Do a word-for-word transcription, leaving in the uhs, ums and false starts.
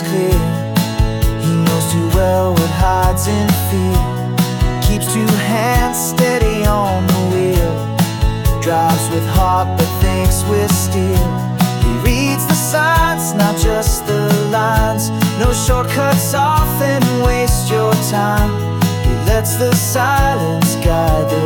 is clear. He knows too well what hides in fear. Keeps two hands steady on the wheel. Drives with heart but thinks with steel. He reads the signs, not just the lines. No shortcuts often waste your time. He lets the silence guide the